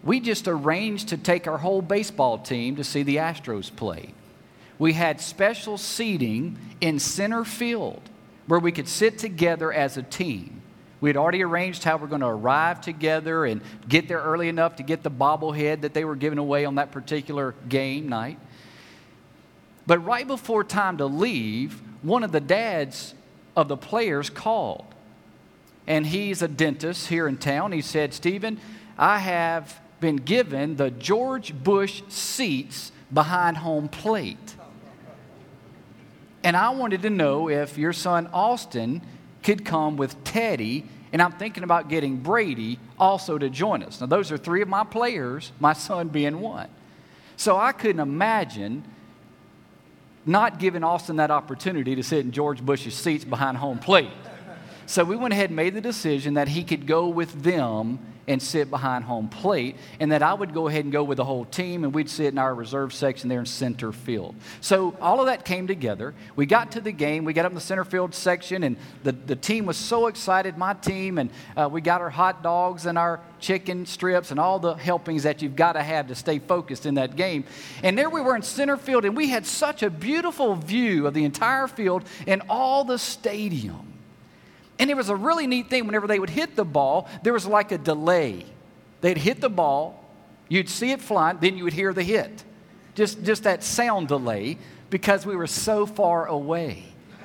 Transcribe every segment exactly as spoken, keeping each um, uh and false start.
we just arranged to take our whole baseball team to see the Astros play. We had special seating in center field where we could sit together as a team. We had already arranged how we're going to arrive together and get there early enough to get the bobblehead that they were giving away on that particular game night. But right before time to leave, one of the dads of the players called. And he's a dentist here in town. He said, "Stephen, I have been given the George Bush seats behind home plate. And I wanted to know if your son Austin could come with Teddy, and I'm thinking about getting Brady also to join us." Now, those are three of my players, my son being one. So I couldn't imagine not giving Austin that opportunity to sit in George Bush's seats behind home plate. So we went ahead and made the decision that he could go with them and sit behind home plate, and that I would go ahead and go with the whole team, and we'd sit in our reserve section there in center field. So all of that came together. We got to the game. We got up in the center field section, and the, the team was so excited, my team, and uh, we got our hot dogs and our chicken strips and all the helpings that you've got to have to stay focused in that game. And there we were in center field, and we had such a beautiful view of the entire field and all the stadium. And it was a really neat thing. Whenever they would hit the ball, there was like a delay. They'd hit the ball, you'd see it flying, then you would hear the hit. Just, just that sound delay because we were so far away.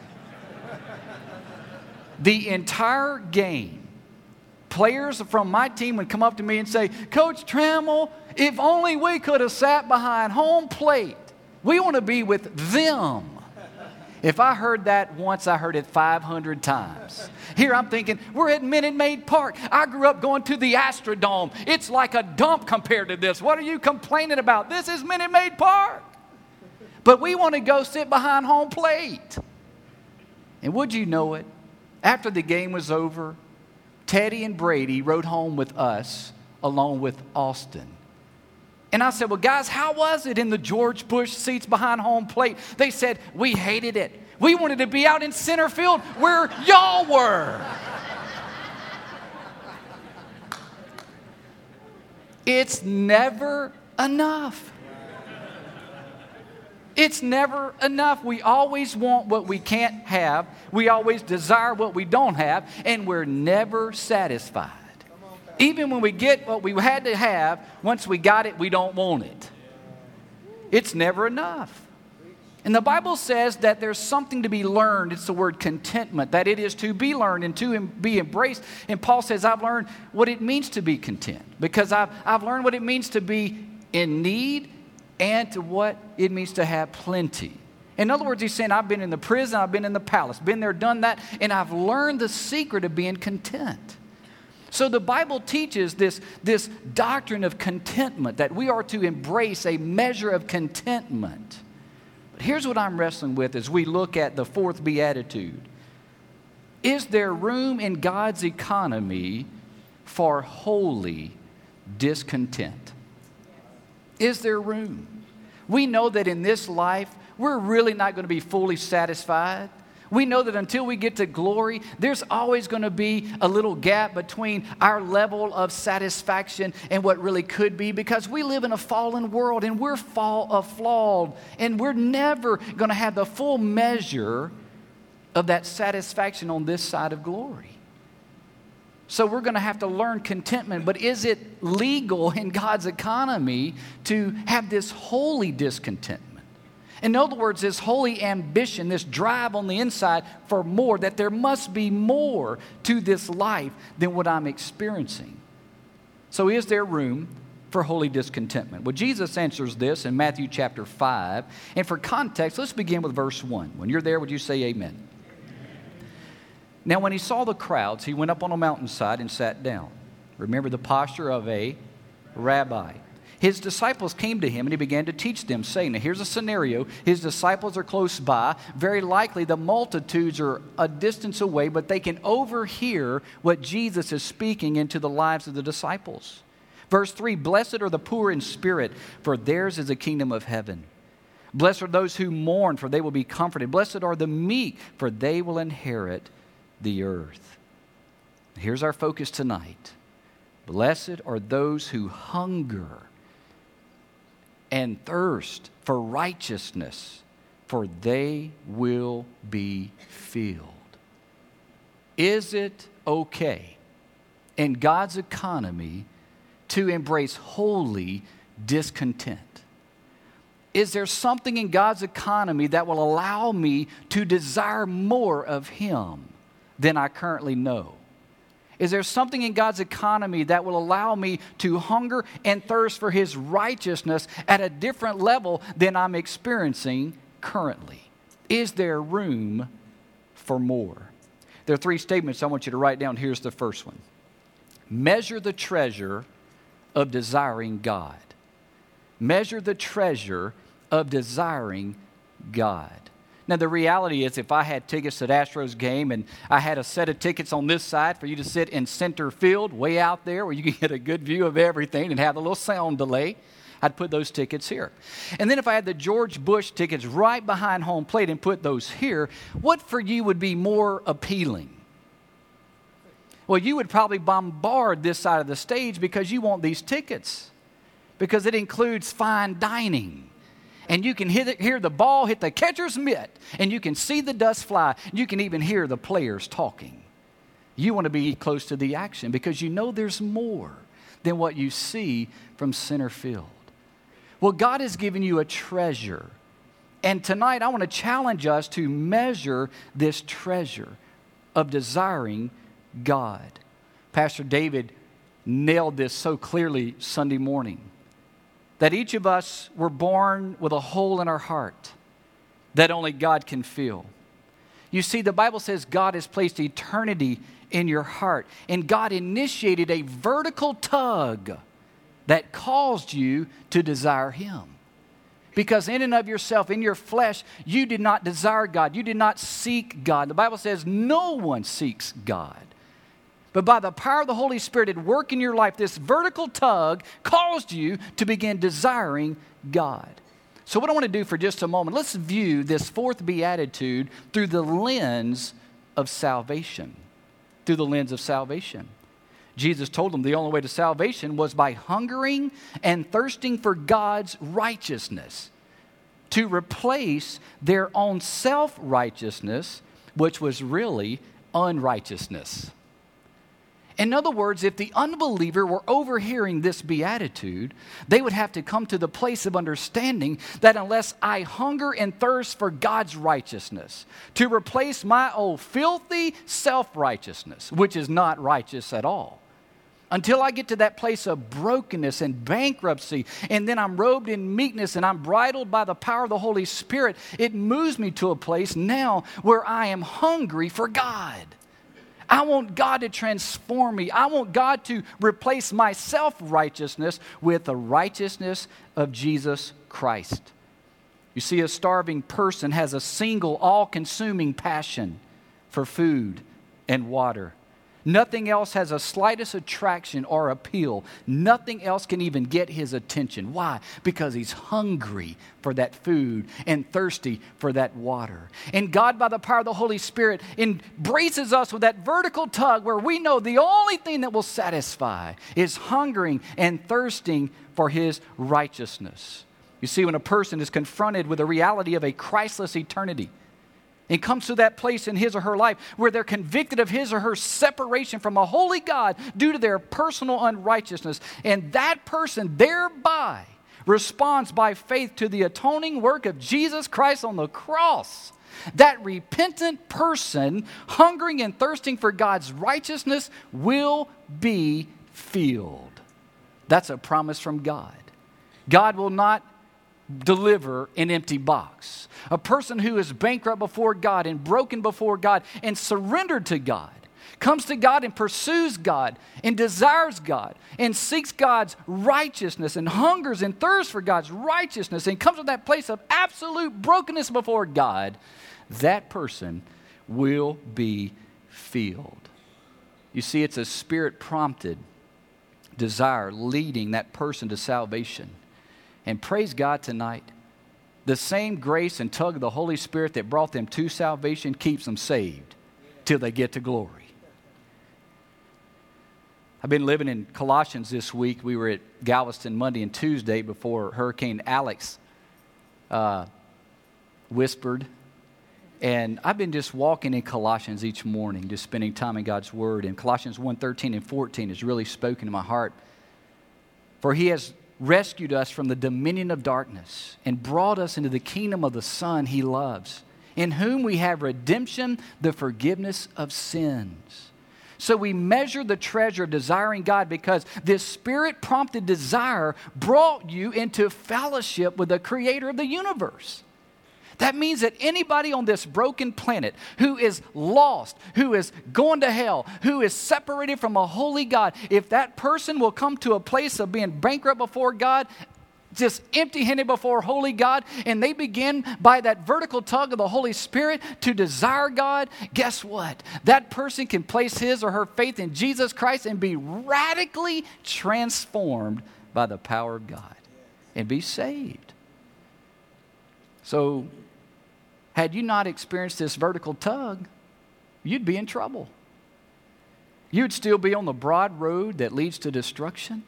The entire game, players from my team would come up to me and say, "Coach Trammell, if only we could have sat behind home plate. We want to be with them." If I heard that once, I heard it five hundred times. Here I'm thinking, we're at Minute Maid Park. I grew up going to the Astrodome. It's like a dump compared to this. What are you complaining about? This is Minute Maid Park. But we want to go sit behind home plate. And would you know it? After the game was over, Teddy and Brady rode home with us along with Austin. And I said, "Well, guys, how was it in the George Bush seats behind home plate?" They said, "We hated it. We wanted to be out in center field where y'all were." It's never enough. It's never enough. We always want what we can't have. We always desire what we don't have, and we're never satisfied. Even when we get what we had to have, once we got it, we don't want it. It's never enough. And the Bible says that there's something to be learned. It's the word contentment, that it is to be learned and to be embraced. And Paul says, I've learned what it means to be content because I've, I've learned what it means to be in need and to what it means to have plenty. In other words, he's saying, I've been in the prison, I've been in the palace, been there, done that, and I've learned the secret of being content. So the Bible teaches this, this doctrine of contentment, that we are to embrace a measure of contentment. But here's what I'm wrestling with as we look at the fourth beatitude. Is there room in God's economy for holy discontent? Is there room? We know that in this life, we're really not going to be fully satisfied. We know that until we get to glory, there's always going to be a little gap between our level of satisfaction and what really could be, because we live in a fallen world and we're fall, uh, flawed, and we're never going to have the full measure of that satisfaction on this side of glory. So we're going to have to learn contentment. But is it legal in God's economy to have this holy discontentment? In other words, this holy ambition, this drive on the inside for more, that there must be more to this life than what I'm experiencing. So is there room for holy discontentment? Well, Jesus answers this in Matthew chapter five. And for context, let's begin with verse one. When you're there, would you say amen? Amen. Now, when he saw the crowds, he went up on a mountainside and sat down. Remember the posture of a rabbi. His disciples came to him and he began to teach them, saying, now here's a scenario. His disciples are close by. Very likely the multitudes are a distance away, but they can overhear what Jesus is speaking into the lives of the disciples. Verse three, blessed are the poor in spirit, for theirs is the kingdom of heaven. Blessed are those who mourn, for they will be comforted. Blessed are the meek, for they will inherit the earth. Here's our focus tonight. Blessed are those who hunger and thirst for righteousness, for they will be filled. Is it okay in God's economy to embrace holy discontent? Is there something in God's economy that will allow me to desire more of Him than I currently know? Is there something in God's economy that will allow me to hunger and thirst for His righteousness at a different level than I'm experiencing currently? Is there room for more? There are three statements I want you to write down. Here's the first one. Measure the treasure of desiring God. Measure the treasure of desiring God. Now, the reality is, if I had tickets to the Astros game and I had a set of tickets on this side for you to sit in center field, way out there where you can get a good view of everything and have a little sound delay, I'd put those tickets here. And then if I had the George Bush tickets right behind home plate and put those here, what for you would be more appealing? Well, you would probably bombard this side of the stage because you want these tickets, because it includes fine dining. And you can hear, hear the ball hit the catcher's mitt, and you can see the dust fly. You can even hear the players talking. You want to be close to the action because you know there's more than what you see from center field. Well, God has given you a treasure. And tonight I want to challenge us to measure this treasure of desiring God. Pastor David nailed this so clearly Sunday morning, that each of us were born with a hole in our heart that only God can fill. You see, the Bible says God has placed eternity in your heart, and God initiated a vertical tug that caused you to desire Him. Because in and of yourself, in your flesh, you did not desire God. You did not seek God. The Bible says no one seeks God. But by the power of the Holy Spirit at work in your life, this vertical tug caused you to begin desiring God. So what I want to do for just a moment, let's view this fourth beatitude through the lens of salvation. Through the lens of salvation. Jesus told them the only way to salvation was by hungering and thirsting for God's righteousness, to replace their own self-righteousness, which was really unrighteousness. In other words, if the unbeliever were overhearing this beatitude, they would have to come to the place of understanding that unless I hunger and thirst for God's righteousness, to replace my old filthy self-righteousness, which is not righteous at all, until I get to that place of brokenness and bankruptcy, and then I'm robed in meekness and I'm bridled by the power of the Holy Spirit, it moves me to a place now where I am hungry for God. I want God to transform me. I want God to replace my self-righteousness with the righteousness of Jesus Christ. You see, a starving person has a single, all-consuming passion for food and water. Nothing else has a slightest attraction or appeal. Nothing else can even get his attention. Why? Because he's hungry for that food and thirsty for that water. And God, by the power of the Holy Spirit, embraces us with that vertical tug where we know the only thing that will satisfy is hungering and thirsting for His righteousness. You see, when a person is confronted with the reality of a Christless eternity, and comes to that place in his or her life where they're convicted of his or her separation from a holy God due to their personal unrighteousness. And that person thereby responds by faith to the atoning work of Jesus Christ on the cross. That repentant person, hungering and thirsting for God's righteousness, will be filled. That's a promise from God. God will not deliver an empty box. A person who is bankrupt before God and broken before God and surrendered to God comes to God and pursues God and desires God and seeks God's righteousness and hungers and thirsts for God's righteousness and comes to that place of absolute brokenness before God. That person will be filled. You see, it's a Spirit-prompted desire leading that person to salvation. And praise God tonight, the same grace and tug of the Holy Spirit that brought them to salvation keeps them saved till they get to glory. I've been living in Colossians this week. We were at Galveston Monday and Tuesday before Hurricane Alex uh, whispered. And I've been just walking in Colossians each morning, just spending time in God's Word. And Colossians one, thirteen and fourteen has really spoken to my heart. For He has rescued us from the dominion of darkness and brought us into the kingdom of the Son He loves, in whom we have redemption, the forgiveness of sins. So we measure the treasure of desiring God because this Spirit-prompted desire brought you into fellowship with the Creator of the universe. That means that anybody on this broken planet who is lost, who is going to hell, who is separated from a holy God, if that person will come to a place of being bankrupt before God, just empty-handed before holy God, and they begin by that vertical tug of the Holy Spirit to desire God, guess what? That person can place his or her faith in Jesus Christ and be radically transformed by the power of God and be saved. So, had you not experienced this vertical tug, you'd be in trouble. You'd still be on the broad road that leads to destruction.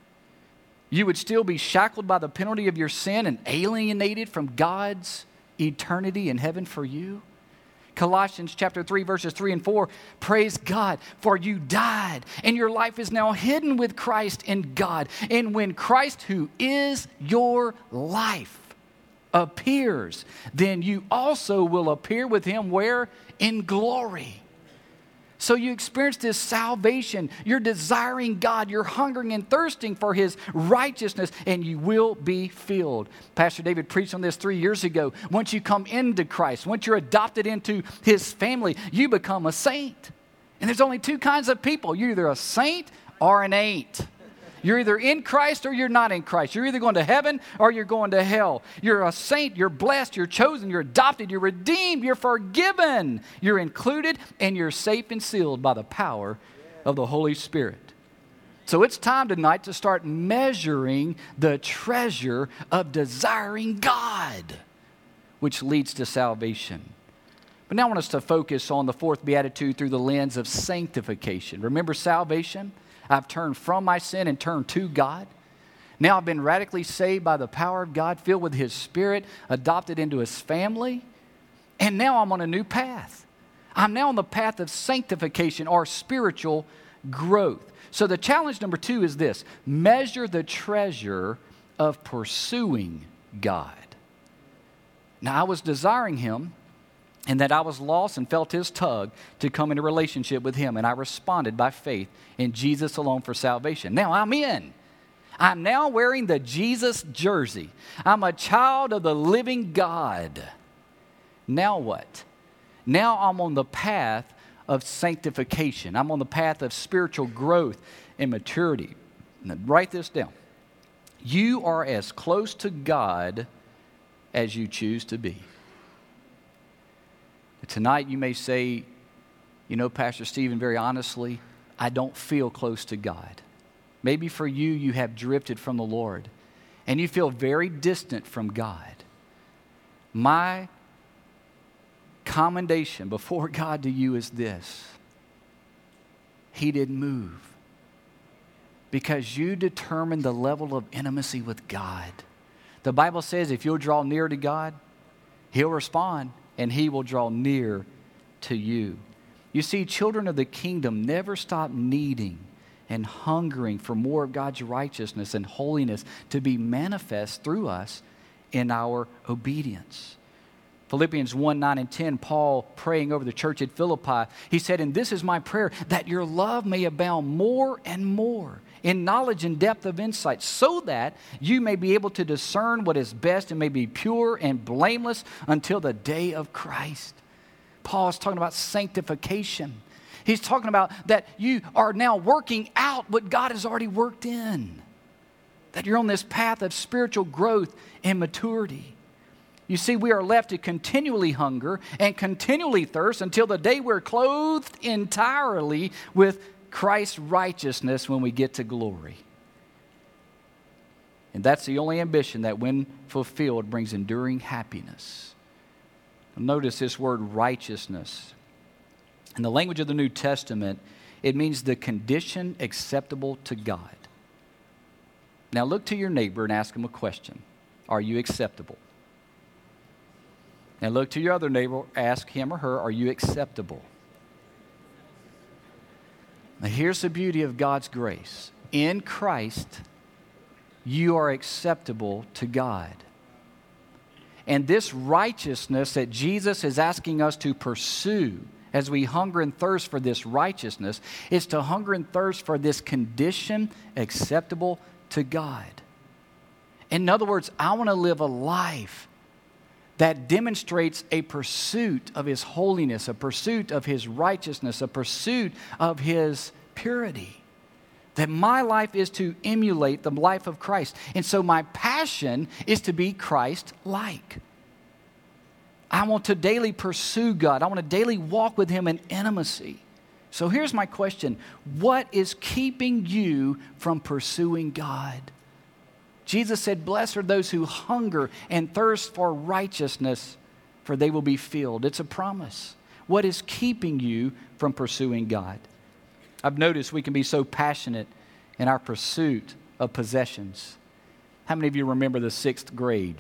You would still be shackled by the penalty of your sin and alienated from God's eternity in heaven for you. Colossians chapter three, verses three and four, praise God, for you died, and your life is now hidden with Christ in God. And when Christ, who is your life, appears, then you also will appear with Him where? In glory. So you experience this salvation. You're desiring God. You're hungering and thirsting for His righteousness, and you will be filled. Pastor David preached on this three years ago. Once you come into Christ, once you're adopted into His family, you become a saint. And there's only two kinds of people. You're either a saint or an ain't. You're either in Christ or you're not in Christ. You're either going to heaven or you're going to hell. You're a saint, you're blessed, you're chosen, you're adopted, you're redeemed, you're forgiven. You're included, and you're safe and sealed by the power of the Holy Spirit. So it's time tonight to start measuring the treasure of desiring God, which leads to salvation. But now I want us to focus on the fourth beatitude through the lens of sanctification. Remember salvation? I've turned from my sin and turned to God. Now I've been radically saved by the power of God, filled with His Spirit, adopted into His family. And now I'm on a new path. I'm now on the path of sanctification or spiritual growth. So the challenge number two is this: measure the treasure of pursuing God. Now I was desiring Him, and that I was lost and felt His tug to come into relationship with Him. And I responded by faith in Jesus alone for salvation. Now I'm in. I'm now wearing the Jesus jersey. I'm a child of the living God. Now what? Now I'm on the path of sanctification. I'm on the path of spiritual growth and maturity. Now, write this down. You are as close to God as you choose to be. Tonight you may say, you know, Pastor Stephen, very honestly, I don't feel close to God. Maybe for you, you have drifted from the Lord and you feel very distant from God. My commendation before God to you is this: He didn't move because you determined the level of intimacy with God. The Bible says if you'll draw near to God, He'll respond, and He will draw near to you. You see, children of the kingdom never stop needing and hungering for more of God's righteousness and holiness to be manifest through us in our obedience. Philippians one, nine, and ten, Paul praying over the church at Philippi, he said, and this is my prayer, that your love may abound more and more in knowledge and depth of insight, so that you may be able to discern what is best and may be pure and blameless until the day of Christ. Paul is talking about sanctification. He's talking about that you are now working out what God has already worked in. That you're on this path of spiritual growth and maturity. You see, we are left to continually hunger and continually thirst until the day we're clothed entirely with Christ's righteousness when we get to glory. And that's the only ambition that, when fulfilled, brings enduring happiness. Notice this word righteousness. In the language of the New Testament, It means the condition acceptable to God. Now look to your neighbor and ask him a question. Are you acceptable? Now look to your other neighbor, ask him or her, are you acceptable? Now here's the beauty of God's grace. In Christ, you are acceptable to God. And this righteousness that Jesus is asking us to pursue as we hunger and thirst for this righteousness is to hunger and thirst for this condition acceptable to God. In other words, I want to live a life that demonstrates a pursuit of His holiness, a pursuit of His righteousness, a pursuit of His purity. That my life is to emulate the life of Christ. And so my passion is to be Christ-like. I want to daily pursue God. I want to daily walk with Him in intimacy. So here's my question. What is keeping you from pursuing God? Jesus said, blessed are those who hunger and thirst for righteousness, for they will be filled. It's a promise. What is keeping you from pursuing God? I've noticed we can be so passionate in our pursuit of possessions. How many of you remember the sixth grade?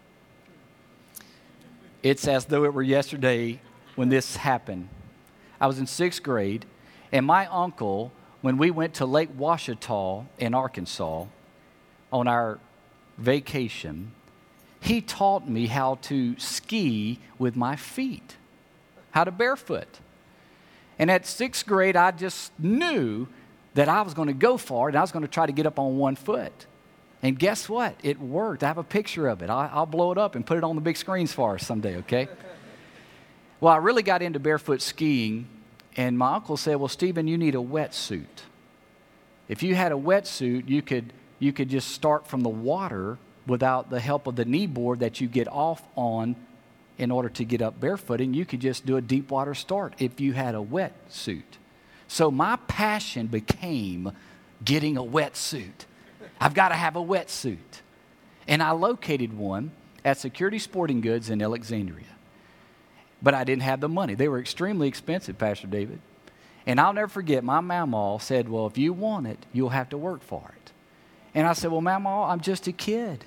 It's as though it were yesterday when this happened. I was in sixth grade, and my uncle, when we went to Lake Ouachita in Arkansas on our vacation, he taught me how to ski with my feet, how to barefoot. And at sixth grade, I just knew that I was going to go for it, and I was going to try to get up on one foot. And guess what? It worked. I have a picture of it. I'll blow it up and put it on the big screens for us someday, okay? Well, I really got into barefoot skiing, and my uncle said, well, Stephen, you need a wetsuit. If you had a wetsuit, you could, you could just start from the water without the help of the knee board that you get off on in order to get up barefoot, and you could just do a deep water start if you had a wetsuit. So my passion became getting a wetsuit. I've got to have a wetsuit. And I located one at Security Sporting Goods in Alexandria. But I didn't have the money. They were extremely expensive, Pastor David. And I'll never forget, my mama said, well, if you want it, you'll have to work for it. And I said, well, mama, I'm just a kid.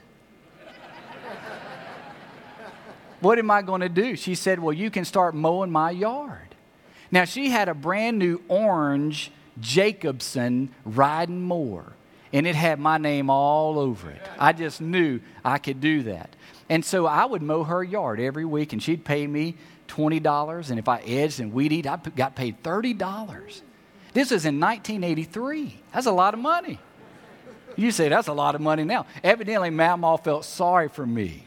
What am I going to do? She said, well, you can start mowing my yard. Now, she had a brand new orange Jacobson riding mower, and it had my name all over it. I just knew I could do that. And so I would mow her yard every week, and she'd pay me twenty dollars, and if I edged and weed eat, I got paid thirty dollars. This was in nineteen eighty-three. That's a lot of money. You say, that's a lot of money now. Evidently, Mama felt sorry for me.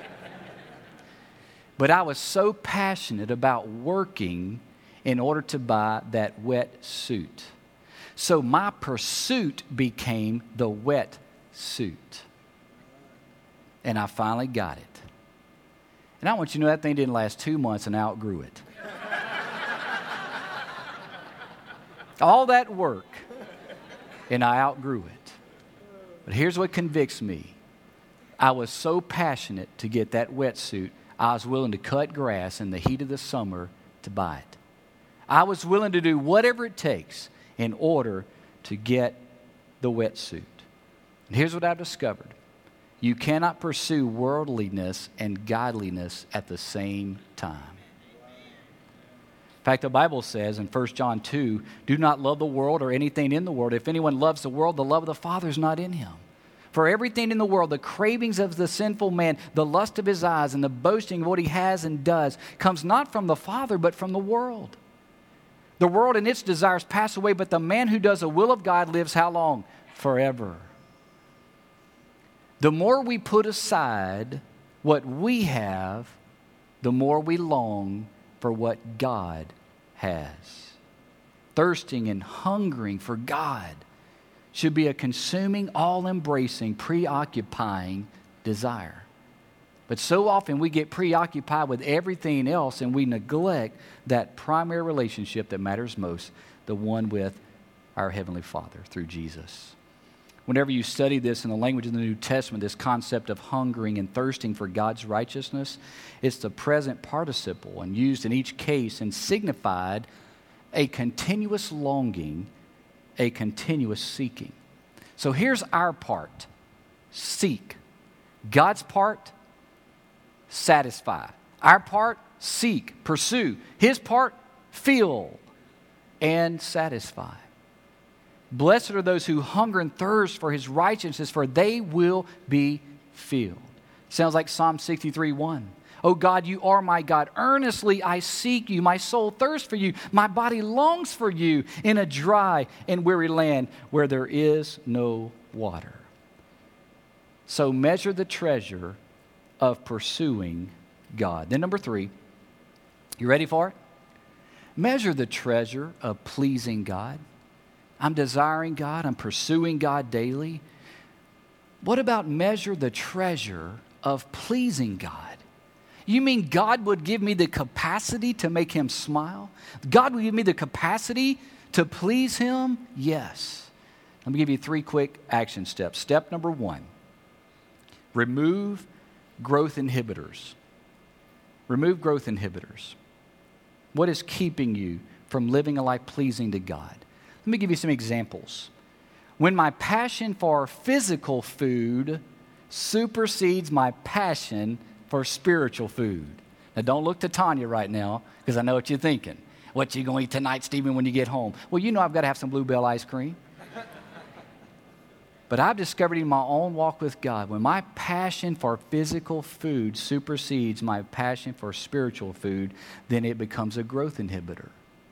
But I was so passionate about working in order to buy that wet suit. So my pursuit became the wet suit. And I finally got it. And I want you to know that thing didn't last two months and I outgrew it. All that work, and I outgrew it. But here's what convicts me. I was so passionate to get that wetsuit, I was willing to cut grass in the heat of the summer to buy it. I was willing to do whatever it takes in order to get the wetsuit. And here's what I've discovered. You cannot pursue worldliness and godliness at the same time. In fact, the Bible says in First John two, do not love the world or anything in the world. If anyone loves the world, the love of the Father is not in him. For everything in the world, the cravings of the sinful man, the lust of his eyes, and the boasting of what he has and does, comes not from the Father, but from the world. The world and its desires pass away, but the man who does the will of God lives how long? Forever. The more we put aside what we have, the more we long for what God has. Thirsting and hungering for God should be a consuming, all-embracing, preoccupying desire. But so often we get preoccupied with everything else and we neglect that primary relationship that matters most, the one with our Heavenly Father through Jesus. Whenever you study this in the language of the New Testament, this concept of hungering and thirsting for God's righteousness, it's the present participle and used in each case and signified a continuous longing, a continuous seeking. So here's our part. Seek. God's part, satisfy. Our part, seek, pursue. His part, fill and satisfy. Blessed are those who hunger and thirst for his righteousness, for they will be filled. Sounds like Psalm sixty-three one. Oh God, you are my God. Earnestly I seek you. My soul thirsts for you. My body longs for you in a dry and weary land where there is no water. So measure the treasure of pursuing God. Then number three, you ready for it? Measure the treasure of pleasing God. I'm desiring God. I'm pursuing God daily. What about measure the treasure of pleasing God? You mean God would give me the capacity to make him smile? God would give me the capacity to please him? Yes. Let me give you three quick action steps. Step number one, remove growth inhibitors. Remove growth inhibitors. What is keeping you from living a life pleasing to God? Let me give you some examples. When my passion for physical food supersedes my passion for spiritual food. Now, don't look to Tanya right now, because I know what you're thinking. What you going to eat tonight, Stephen, when you get home? Well, you know I've got to have some Bluebell ice cream. But I've discovered in my own walk with God, when my passion for physical food supersedes my passion for spiritual food, then it becomes a growth inhibitor.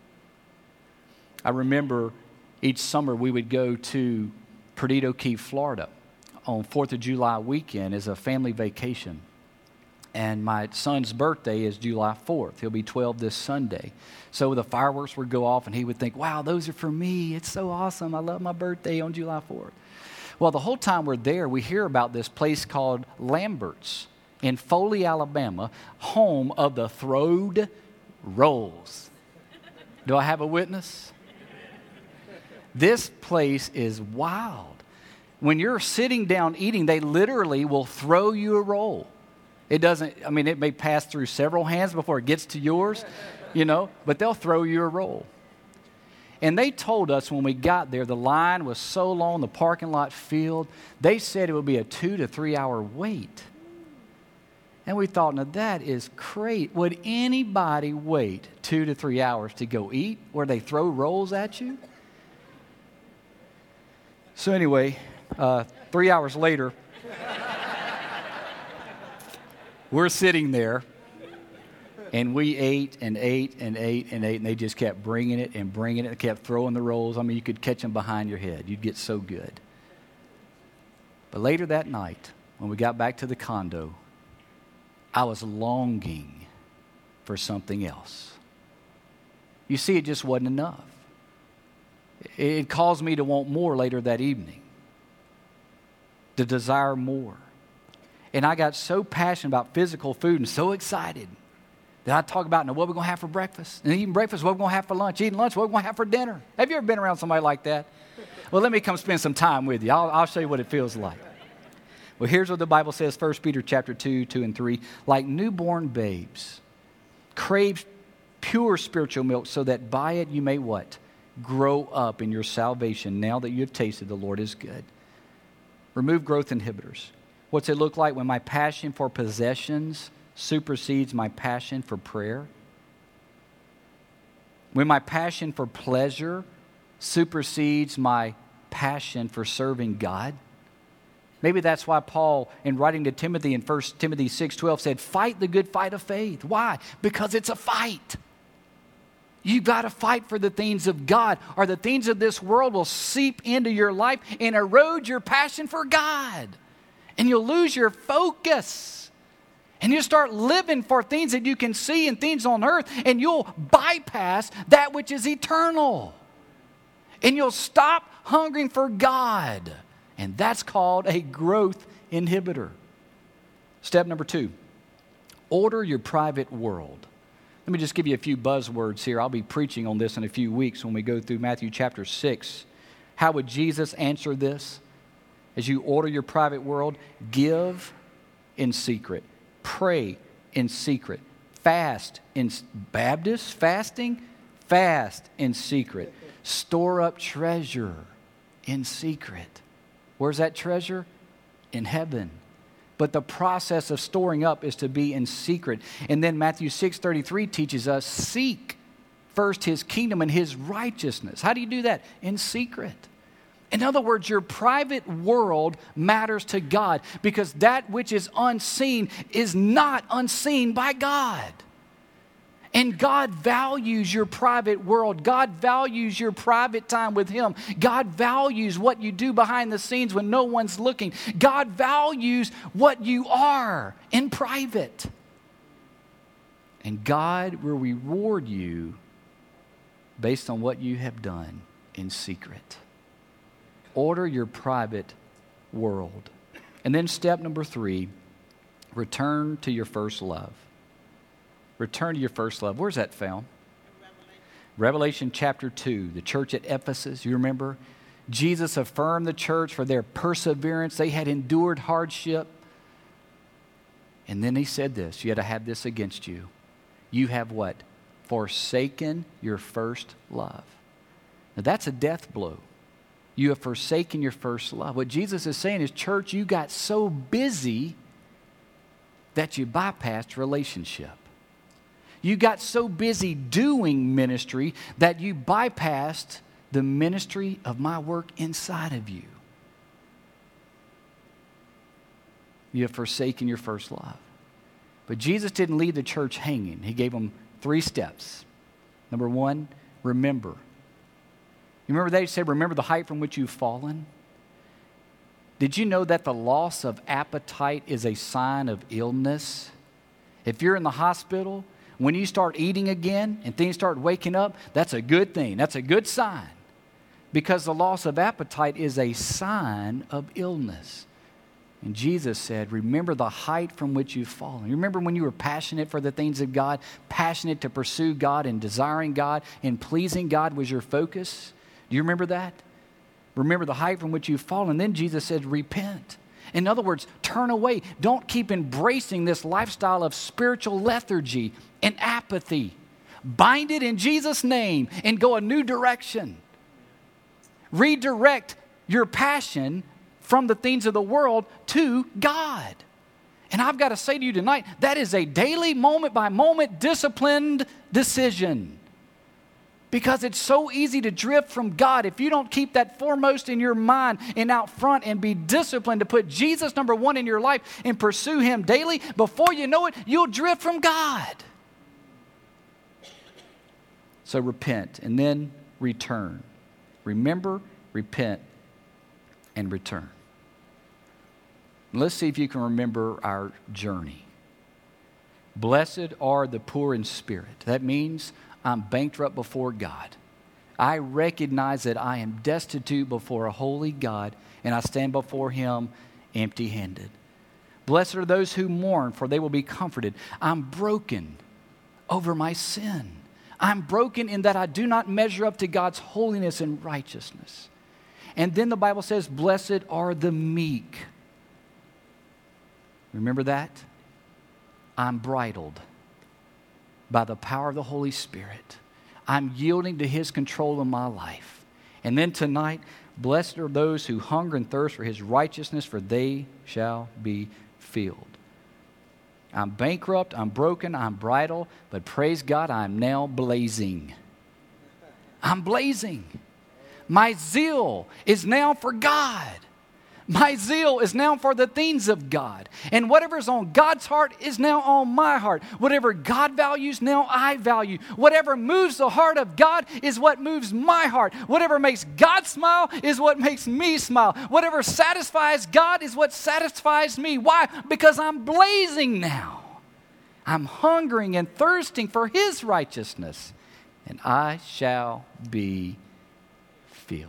I remember each summer we would go to Perdido Key, Florida on fourth of July weekend as a family vacation. And my son's birthday is July fourth. He'll be twelve this Sunday. So the fireworks would go off and he would think, wow, those are for me. It's so awesome. I love my birthday on July fourth. Well, the whole time we're there, we hear about this place called Lambert's in Foley, Alabama, home of the Throwed Rolls. Do I have a witness? This place is wild. When you're sitting down eating, they literally will throw you a roll. It doesn't, I mean, it may pass through several hands before it gets to yours, you know, but they'll throw you a roll. And they told us when we got there, the line was so long, the parking lot filled, they said it would be a two to three hour wait. And we thought, now that is great. Would anybody wait two to three hours to go eat where they throw rolls at you? So anyway, uh, three hours later, we're sitting there, and we ate and ate and ate and ate, and they just kept bringing it and bringing it and kept throwing the rolls. I mean, you could catch them behind your head. You'd get so good. But later that night, when we got back to the condo, I was longing for something else. You see, it just wasn't enough. It caused me to want more later that evening, to desire more. And I got so passionate about physical food and so excited that I talk about, now what we're going to have for breakfast. And eating breakfast, what we're going to have for lunch. Eating lunch, what we're going to have for dinner. Have you ever been around somebody like that? Well, let me come spend some time with you. I'll, I'll show you what it feels like. Well, here's what the Bible says, First Peter chapter two, two and three. Like newborn babes, crave pure spiritual milk so that by it you may what? Grow up in your salvation now that you have tasted the Lord is good. Remove growth inhibitors. What's it look like when my passion for possessions supersedes my passion for prayer? When my passion for pleasure supersedes my passion for serving God? Maybe that's why Paul, in writing to Timothy in First Timothy six twelve, said, fight the good fight of faith. Why? Because it's a fight. You've got to fight for the things of God, or the things of this world will seep into your life and erode your passion for God. And you'll lose your focus. And you'll start living for things that you can see and things on earth, and you'll bypass that which is eternal. And you'll stop hungering for God. And that's called a growth inhibitor. Step number two, order your private world. Let me just give you a few buzzwords here. I'll be preaching on this in a few weeks when we go through Matthew chapter six. How would Jesus answer this? As you order your private world, give in secret, pray in secret, fast in Baptist fasting, Fast in secret. Store up treasure in secret. Where's that treasure? In heaven. But the process of storing up is to be in secret. And then Matthew six thirty-three teaches us, seek first His kingdom and His righteousness. How do you do that? In secret. In other words, your private world matters to God, because that which is unseen is not unseen by God. And God values your private world. God values your private time with Him. God values what you do behind the scenes when no one's looking. God values what you are in private. And God will reward you based on what you have done in secret. Order your private world. And then step number three, return to your first love. Return to your first love. Where's that found? Revelation. Revelation chapter two, the church at Ephesus. You remember? Jesus affirmed the church for their perseverance. They had endured hardship. And then He said this, yet I have this against you. You have what? Forsaken your first love. Now that's a death blow. You have forsaken your first love. What Jesus is saying is, church, you got so busy that you bypassed relationship. You got so busy doing ministry that you bypassed the ministry of my work inside of you. You have forsaken your first love. But Jesus didn't leave the church hanging. He gave them three steps. Number one, remember. You remember they said, remember the height from which you've fallen? Did you know that the loss of appetite is a sign of illness? If you're in the hospital, when you start eating again and things start waking up, that's a good thing. That's a good sign. Because the loss of appetite is a sign of illness. And Jesus said, remember the height from which you've fallen. You remember when you were passionate for the things of God, passionate to pursue God and desiring God and pleasing God was your focus? Do you remember that? Remember the height from which you've fallen. And then Jesus said, repent. In other words, turn away. Don't keep embracing this lifestyle of spiritual lethargy and apathy. Bind it in Jesus' name and go a new direction. Redirect your passion from the things of the world to God. And I've got to say to you tonight, that is a daily, moment by moment, disciplined decision. Because it's so easy to drift from God if you don't keep that foremost in your mind and out front and be disciplined to put Jesus number one in your life and pursue Him daily. Before you know it, you'll drift from God. So repent and then return. Remember, repent, and return. Let's see if you can remember our journey. Blessed are the poor in spirit. That means I'm bankrupt before God. I recognize that I am destitute before a holy God, and I stand before Him empty-handed. Blessed are those who mourn, for they will be comforted. I'm broken over my sin. I'm broken in that I do not measure up to God's holiness and righteousness. And then the Bible says, blessed are the meek. Remember that? I'm bridled by the power of the Holy Spirit. I'm yielding to His control in my life. And then tonight, blessed are those who hunger and thirst for His righteousness, for they shall be filled. I'm bankrupt, I'm broken, I'm bridled, but praise God, I'm now blazing. I'm blazing. My zeal is now for God. My zeal is now for the things of God. And whatever's on God's heart is now on my heart. Whatever God values, now I value. Whatever moves the heart of God is what moves my heart. Whatever makes God smile is what makes me smile. Whatever satisfies God is what satisfies me. Why? Because I'm blazing now. I'm hungering and thirsting for His righteousness, and I shall be filled.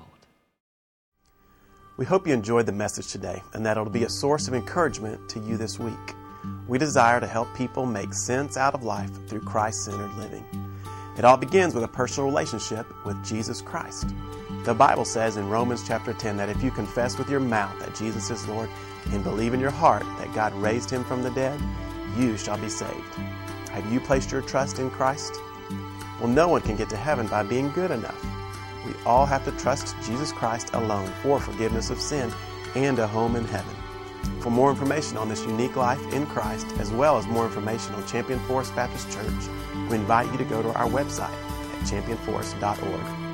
We hope you enjoyed the message today and that it'll be a source of encouragement to you this week. We desire to help people make sense out of life through Christ-centered living. It all begins with a personal relationship with Jesus Christ. The Bible says in Romans chapter ten that if you confess with your mouth that Jesus is Lord and believe in your heart that God raised Him from the dead, you shall be saved. Have you placed your trust in Christ? Well, no one can get to heaven by being good enough. We all have to trust Jesus Christ alone for forgiveness of sin and a home in heaven. For more information on this unique life in Christ, as well as more information on Champion Forest Baptist Church, we invite you to go to our website at champion forest dot org.